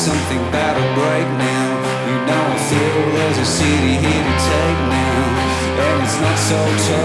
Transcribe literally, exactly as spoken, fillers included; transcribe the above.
something about to break now. You know I feel there's a city here to take now, and it's not so tough.